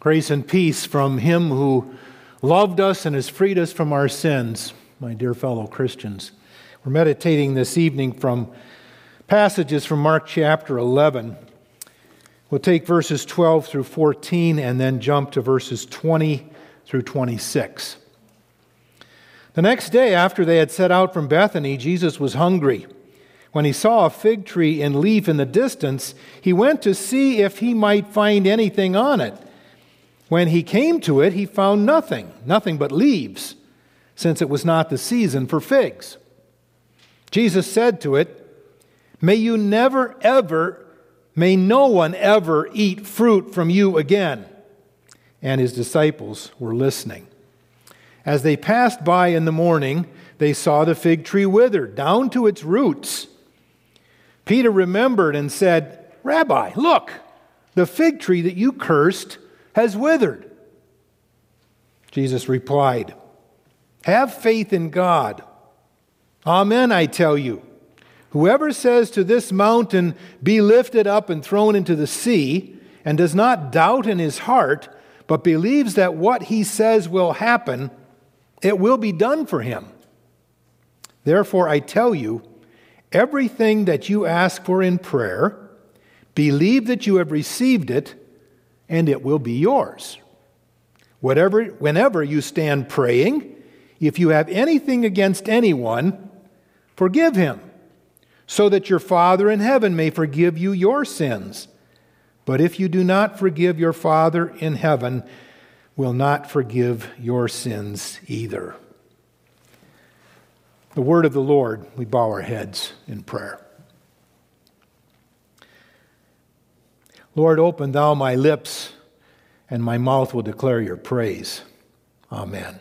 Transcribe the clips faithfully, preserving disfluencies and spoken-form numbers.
Grace and peace from Him who loved us and has freed us from our sins, my dear fellow Christians. We're meditating this evening from passages from Mark chapter eleven. We'll take verses twelve through fourteen and then jump to verses twenty through twenty-six. The next day after they had set out from Bethany, Jesus was hungry. When he saw a fig tree in leaf in the distance, he went to see if he might find anything on it. When he came to it, he found nothing, nothing but leaves, since it was not the season for figs. Jesus said to it, "May you never ever, may no one ever eat fruit from you again." And his disciples were listening. As they passed by in the morning, they saw the fig tree withered down to its roots. Peter remembered and said, "Rabbi, look, the fig tree that you cursed has withered." Jesus replied, "Have faith in God. Amen, I tell you. Whoever says to this mountain, 'Be lifted up and thrown into the sea,' and does not doubt in his heart, but believes that what he says will happen, it will be done for him. Therefore, I tell you, everything that you ask for in prayer, believe that you have received it, and it will be yours. Whatever, whenever you stand praying, if you have anything against anyone, forgive him, so that your Father in heaven may forgive you your sins. But if you do not forgive, your Father in heaven will not forgive your sins either." The word of the Lord. We bow our heads in prayer. Lord, open thou my lips, and my mouth will declare your praise. Amen.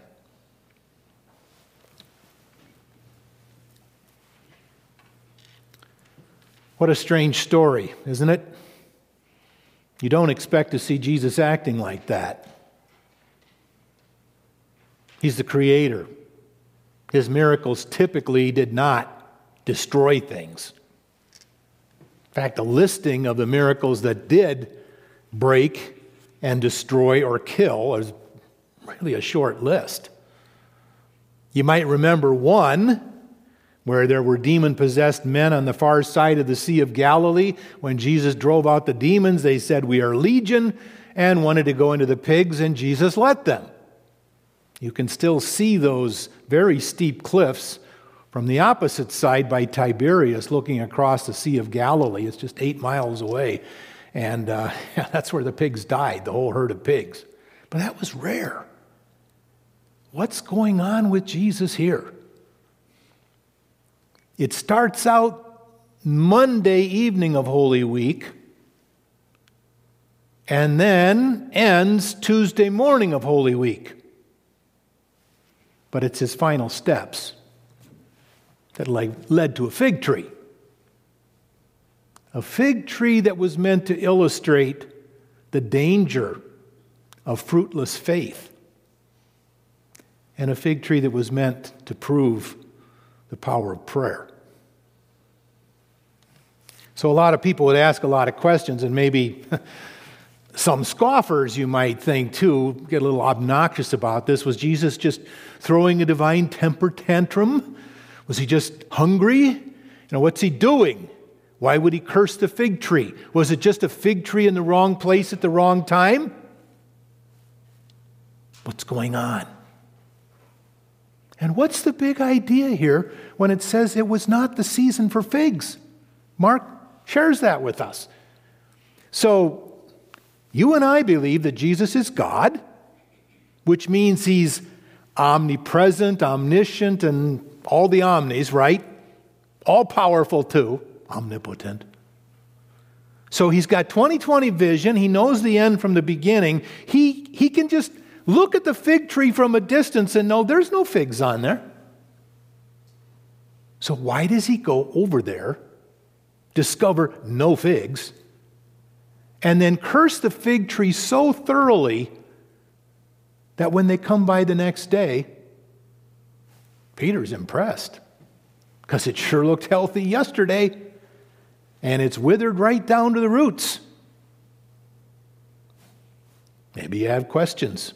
What a strange story, isn't it? You don't expect to see Jesus acting like that. He's the Creator. His miracles typically did not destroy things. In fact, a listing of the miracles that did break and destroy or kill is really a short list. You might remember one where there were demon-possessed men on the far side of the Sea of Galilee. When Jesus drove out the demons, they said, "We are legion," and wanted to go into the pigs, and Jesus let them. You can still see those very steep cliffs from the opposite side by Tiberias, looking across the Sea of Galilee. It's just eight miles away. And uh, that's where the pigs died, the whole herd of pigs. But that was rare. What's going on with Jesus here? It starts out Monday evening of Holy Week and then ends Tuesday morning of Holy Week. But it's his final steps that led to a fig tree. A fig tree that was meant to illustrate the danger of fruitless faith. And a fig tree that was meant to prove the power of prayer. So a lot of people would ask a lot of questions, and maybe some scoffers, you might think, too, get a little obnoxious about this. Was Jesus just throwing a divine temper tantrum? Was he just hungry? You know, what's he doing? Why would he curse the fig tree? Was it just a fig tree in the wrong place at the wrong time? What's going on? And what's the big idea here when it says it was not the season for figs? Mark shares that with us. So, you and I believe that Jesus is God, which means he's omnipresent, omniscient, and all the omnis, right? All powerful too, omnipotent. So he's got twenty twenty vision. He knows the end from the beginning. He, he can just look at the fig tree from a distance and know there's no figs on there. So why does he go over there, discover no figs, and then curse the fig tree so thoroughly that when they come by the next day, Peter's impressed because it sure looked healthy yesterday and it's withered right down to the roots. Maybe you have questions.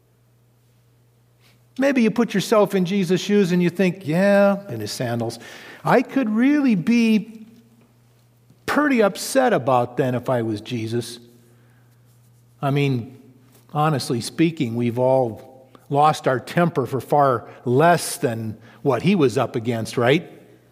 Maybe you put yourself in Jesus' shoes and you think, yeah, in his sandals, I could really be pretty upset about then if I was Jesus. I mean, honestly speaking, we've all lost our temper for far less than what he was up against, right?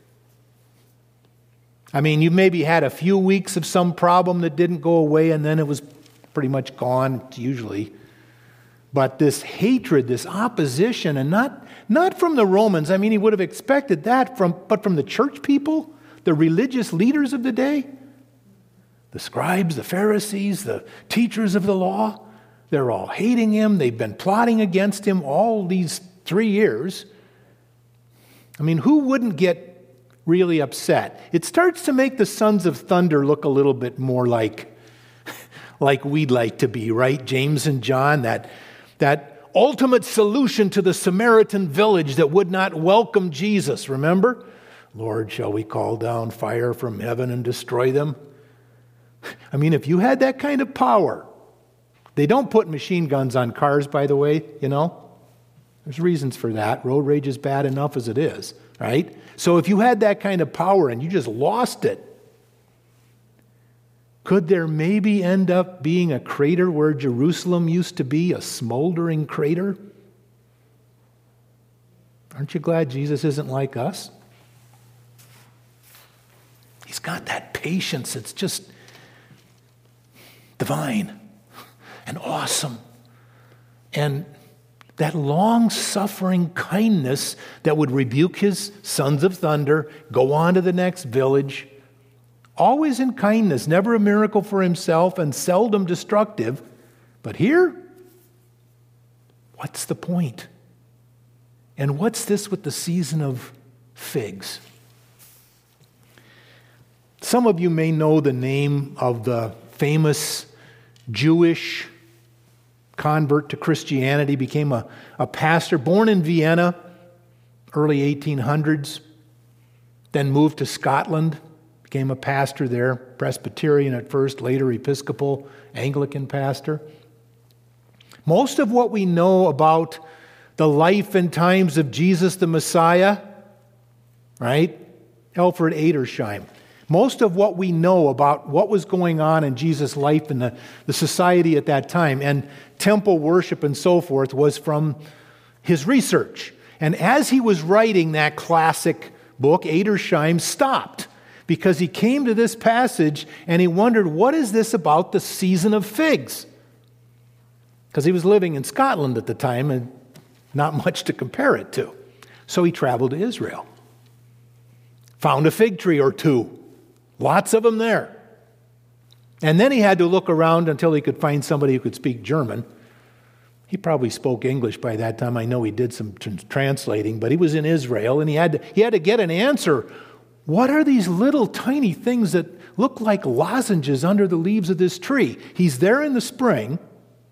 I mean, you maybe had a few weeks of some problem that didn't go away and then it was pretty much gone, usually. But this hatred, this opposition, and not, not from the Romans, I mean, he would have expected that, from, but from the church people, the religious leaders of the day, the scribes, the Pharisees, the teachers of the law, they're all hating him. They've been plotting against him all these three years. I mean, who wouldn't get really upset? It starts to make the sons of thunder look a little bit more like, like we'd like to be, right? James and John, that That ultimate solution to the Samaritan village that would not welcome Jesus, remember? Lord, shall we call down fire from heaven and destroy them? I mean, if you had that kind of power, they don't put machine guns on cars, by the way, you know? There's reasons for that. Road rage is bad enough as it is, right? So if you had that kind of power and you just lost it, could there maybe end up being a crater where Jerusalem used to be, a smoldering crater? Aren't you glad Jesus isn't like us? He's got that patience. It's just divine and awesome. And that long-suffering kindness that would rebuke his sons of thunder, go on to the next village, always in kindness, never a miracle for himself and seldom destructive. But here, what's the point? And what's this with the season of figs? Some of you may know the name of the famous Jewish convert to Christianity, became a, a pastor, born in Vienna, early eighteen hundreds, then moved to Scotland, became a pastor there, Presbyterian at first, later Episcopal, Anglican pastor. Most of what we know about the life and times of Jesus the Messiah, right? Alfred Edersheim. Most of what we know about what was going on in Jesus' life and the, the society at that time and temple worship and so forth was from his research. And as he was writing that classic book, Edersheim stopped because he came to this passage and he wondered, what is this about the season of figs? Because he was living in Scotland at the time and not much to compare it to. So he traveled to Israel. Found a fig tree or two. Lots of them there. And then he had to look around until he could find somebody who could speak German. He probably spoke English by that time. I know he did some t- translating, but he was in Israel and he had to, he had to get an answer. What are these little tiny things that look like lozenges under the leaves of this tree? He's there in the spring,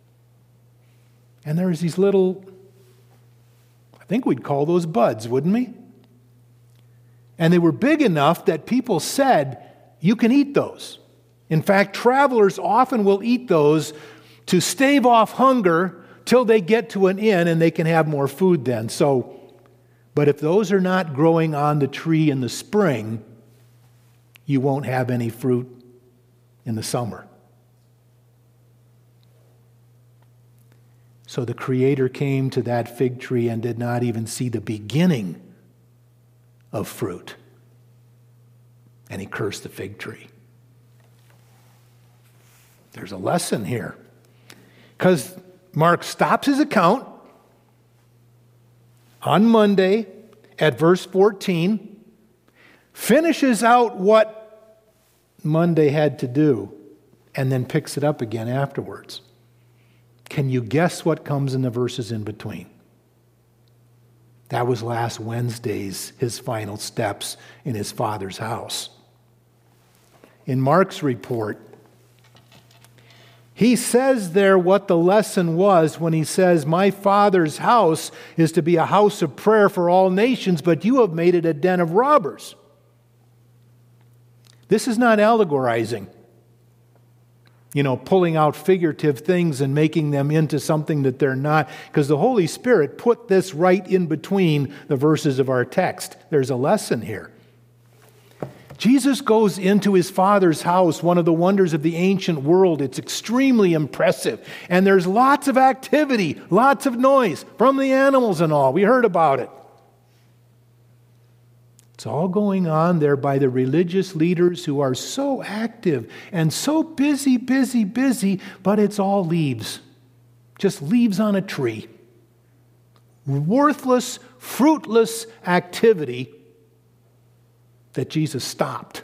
and there's these little, I think we'd call those buds, wouldn't we? And they were big enough that people said, you can eat those. In fact, travelers often will eat those to stave off hunger till they get to an inn and they can have more food then. So, but if those are not growing on the tree in the spring, you won't have any fruit in the summer. So the Creator came to that fig tree and did not even see the beginning of fruit. And he cursed the fig tree. There's a lesson here. Because Mark stops his account on Monday at verse fourteen, finishes out what Monday had to do, and then picks it up again afterwards. Can you guess what comes in the verses in between? That was last Wednesday's, his final steps in his Father's house. In Mark's report, he says there what the lesson was when he says, my Father's house is to be a house of prayer for all nations, but you have made it a den of robbers. This is not allegorizing. You know, pulling out figurative things and making them into something that they're not. Because the Holy Spirit put this right in between the verses of our text. There's a lesson here. Jesus goes into his Father's house, one of the wonders of the ancient world. It's extremely impressive. And there's lots of activity, lots of noise from the animals and all. We heard about it. It's all going on there by the religious leaders who are so active and so busy, busy, busy, but it's all leaves. Just leaves on a tree. Worthless, fruitless activity that Jesus stopped.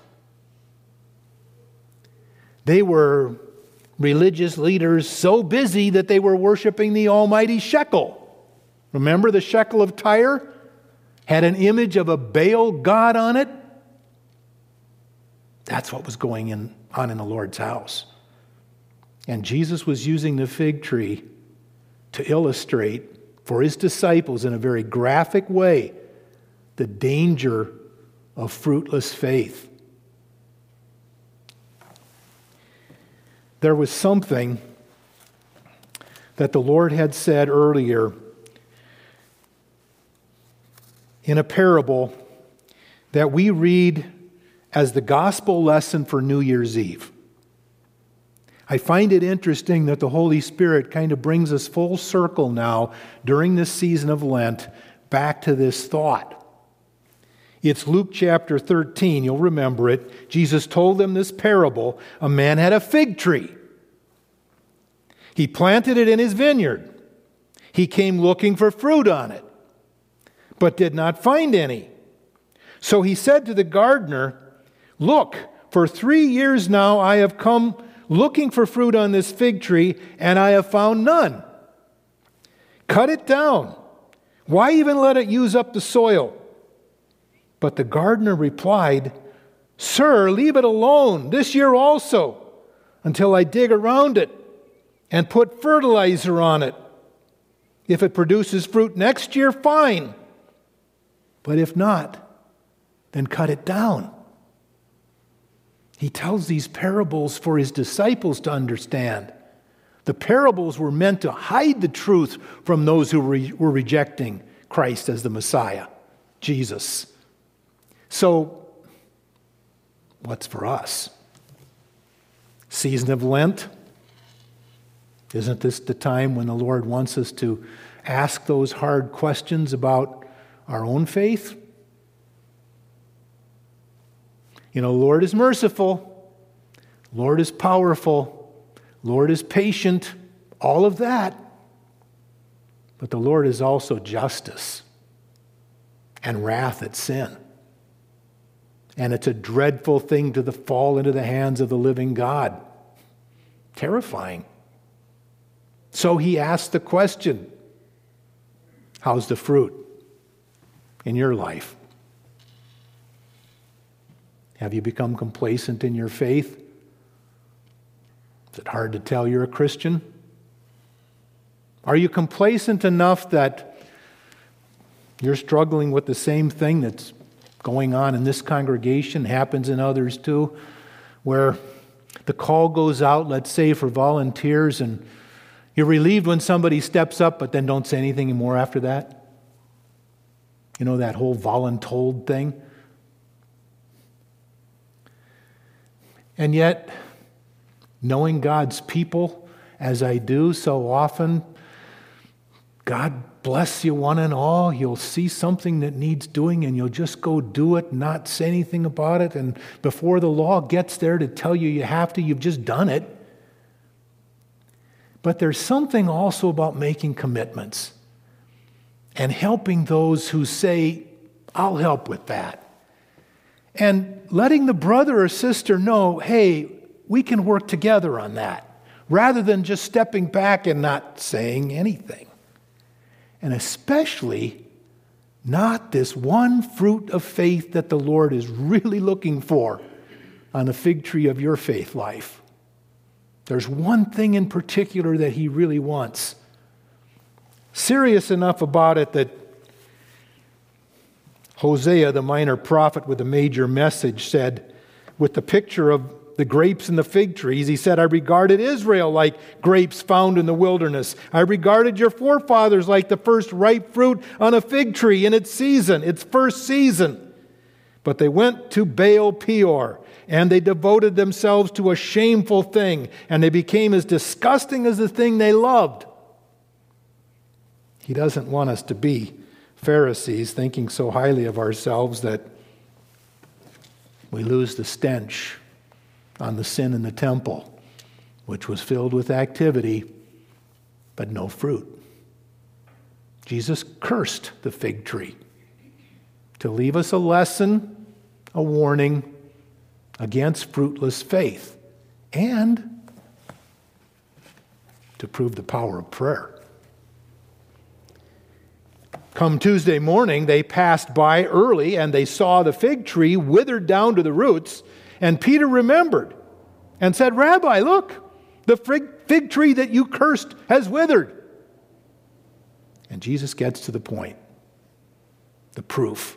They were religious leaders so busy that they were worshiping the almighty shekel. Remember the shekel of Tyre? Had an image of a Baal god on it. That's what was going in, on in the Lord's house. And Jesus was using the fig tree to illustrate for his disciples in a very graphic way the danger of fruitless faith. There was something that the Lord had said earlier in a parable that we read as the gospel lesson for New Year's Eve. I find it interesting that the Holy Spirit kind of brings us full circle now during this season of Lent back to this thought. It's Luke chapter thirteen. You'll remember it. Jesus told them this parable. A man had a fig tree. He planted it in his vineyard. He came looking for fruit on it, but did not find any. So he said to the gardener, "Look, for three years now I have come looking for fruit on this fig tree, and I have found none. Cut it down. Why even let it use up the soil?" But the gardener replied, "Sir, leave it alone this year also, until I dig around it and put fertilizer on it. If it produces fruit next year, fine. But if not, then cut it down." He tells these parables for his disciples to understand. The parables were meant to hide the truth from those who were rejecting Christ as the Messiah, Jesus. So, what's for us? Season of Lent? Isn't this the time when the Lord wants us to ask those hard questions about our own faith? You know, Lord is merciful. Lord is powerful. Lord is patient. All of that. But the Lord is also justice and wrath at sin. And it's a dreadful thing to the fall into the hands of the living God. Terrifying. So he asked the question, how's the fruit in your life? Have you become complacent in your faith? Is it hard to tell you're a Christian? Are you complacent enough that you're struggling with the same thing that's going on in this congregation, happens in others too, where the call goes out, let's say, for volunteers, and you're relieved when somebody steps up, but then don't say anything more after that? You know, that whole voluntold thing? And yet, knowing God's people as I do so often, God bless you one and all. You'll see something that needs doing and you'll just go do it, not say anything about it. And before the law gets there to tell you you have to, you've just done it. But there's something also about making commitments and helping those who say, I'll help with that. And letting the brother or sister know, hey, we can work together on that, rather than just stepping back and not saying anything. And especially not this one fruit of faith that the Lord is really looking for on the fig tree of your faith life. There's one thing in particular that he really wants. Serious enough about it that Hosea, the minor prophet with a major message, said, with the picture of the grapes and the fig trees. He said, I regarded Israel like grapes found in the wilderness. I regarded your forefathers like the first ripe fruit on a fig tree in its season, its first season. But they went to Baal Peor, and they devoted themselves to a shameful thing, and they became as disgusting as the thing they loved. He doesn't want us to be Pharisees, thinking so highly of ourselves that we lose the stench on the sin in the temple, which was filled with activity, but no fruit. Jesus cursed the fig tree to leave us a lesson, a warning against fruitless faith, and to prove the power of prayer. Come Tuesday morning, they passed by early and they saw the fig tree withered down to the roots. And Peter remembered and said, Rabbi, look, the fig tree that you cursed has withered. And Jesus gets to the point, the proof.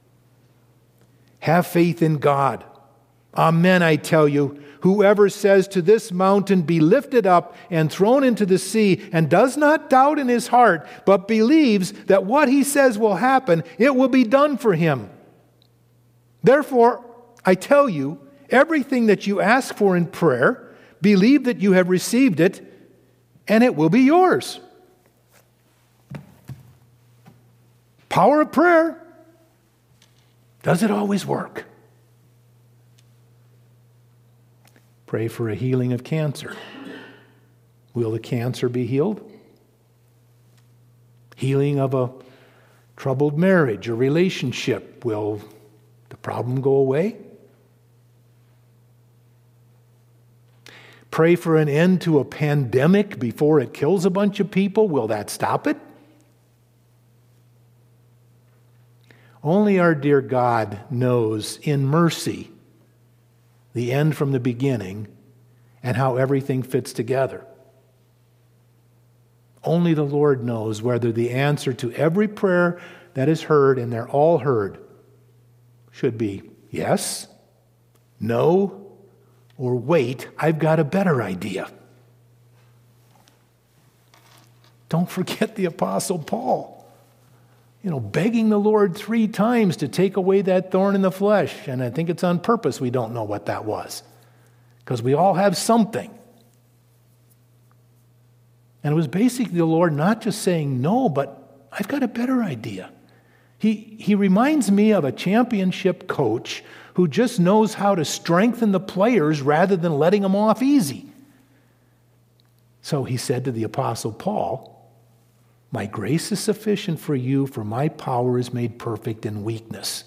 Have faith in God. Amen, I tell you. Whoever says to this mountain, be lifted up and thrown into the sea, and does not doubt in his heart, but believes that what he says will happen, it will be done for him. Therefore, I tell you, everything that you ask for in prayer, believe that you have received it, and it will be yours. Power of prayer. Does it always work? Pray for a healing of cancer. Will the cancer be healed? Healing of a troubled marriage or relationship. Will the problem go away? Pray for an end to a pandemic before it kills a bunch of people. Will that stop it? Only our dear God knows in mercy the end from the beginning, and how everything fits together. Only the Lord knows whether the answer to every prayer that is heard, and they're all heard, should be yes, no, or wait, I've got a better idea. Don't forget the Apostle Paul. You know, begging the Lord three times to take away that thorn in the flesh. And I think it's on purpose we don't know what that was. Because we all have something. And it was basically the Lord not just saying no, but I've got a better idea. He, he reminds me of a championship coach who just knows how to strengthen the players rather than letting them off easy. So he said to the Apostle Paul, my grace is sufficient for you, for my power is made perfect in weakness.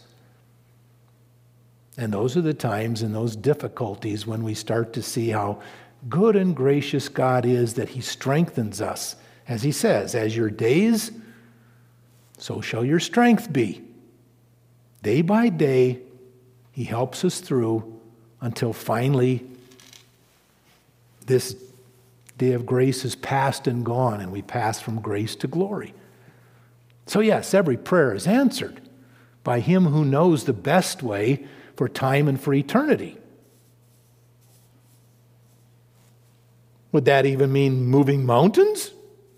And those are the times and those difficulties when we start to see how good and gracious God is, that he strengthens us. As he says, as your days, so shall your strength be. Day by day, he helps us through until finally this day of grace is past and gone, and we pass from grace to glory. So yes, every prayer is answered by him who knows the best way for time and for eternity. Would that even mean moving mountains?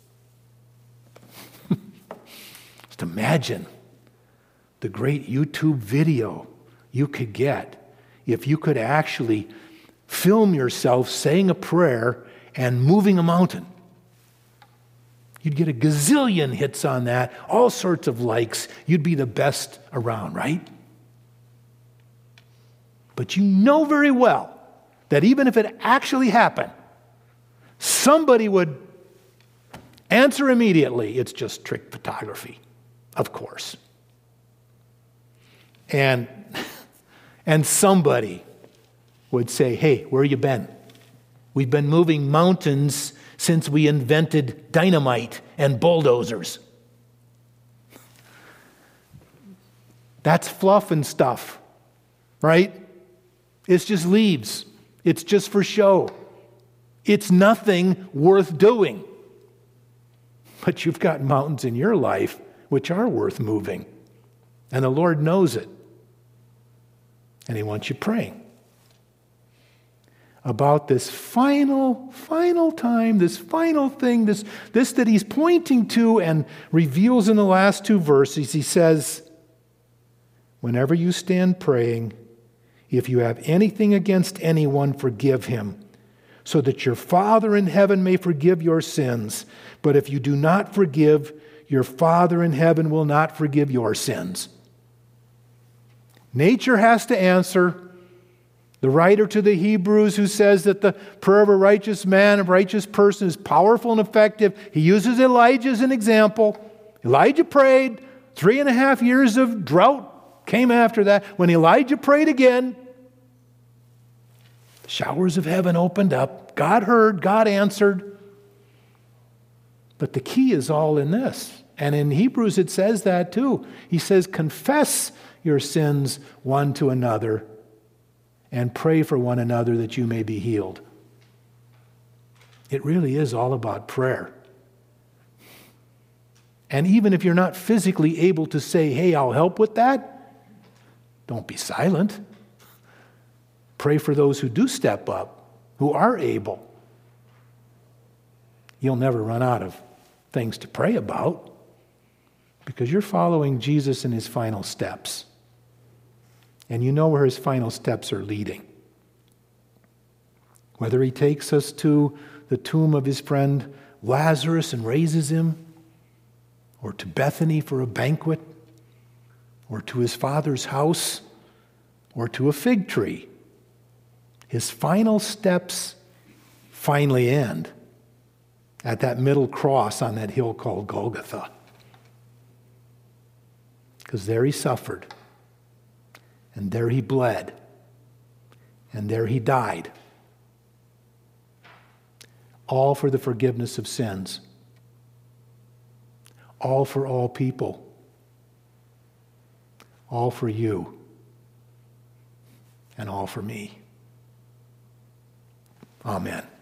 Just imagine the great YouTube video you could get if you could actually film yourself saying a prayer and moving a mountain. You'd get a gazillion hits on that, all sorts of likes. You'd be the best around, right? But you know very well that even if it actually happened, somebody would answer immediately, it's just trick photography, of course. And, and somebody would say, hey, where you been? We've been moving mountains since we invented dynamite and bulldozers. That's fluff and stuff, right? It's just leaves. It's just for show. It's nothing worth doing. But you've got mountains in your life which are worth moving. And the Lord knows it. And he wants you praying. about this final, final time, this final thing, this, this that he's pointing to and reveals in the last two verses. He says, whenever you stand praying, if you have anything against anyone, forgive him, so that your Father in heaven may forgive your sins. But if you do not forgive, your Father in heaven will not forgive your sins. Nature has to answer. The writer to the Hebrews, who says that the prayer of a righteous man, a righteous person, is powerful and effective, he uses Elijah as an example. Elijah prayed. Three and a half years of drought came after that. When Elijah prayed again, the showers of heaven opened up. God heard, God answered. But the key is all in this. And in Hebrews it says that too. He says, confess your sins one to another and pray for one another that you may be healed. It really is all about prayer. And even if you're not physically able to say, hey, I'll help with that, don't be silent. Pray for those who do step up, who are able. You'll never run out of things to pray about because you're following Jesus in his final steps. And you know where his final steps are leading. Whether he takes us to the tomb of his friend Lazarus and raises him, or to Bethany for a banquet, or to his Father's house, or to a fig tree, his final steps finally end at that middle cross on that hill called Golgotha. Because there he suffered. And there he bled. And there he died. All for the forgiveness of sins. All for all people. All for you. And all for me. Amen.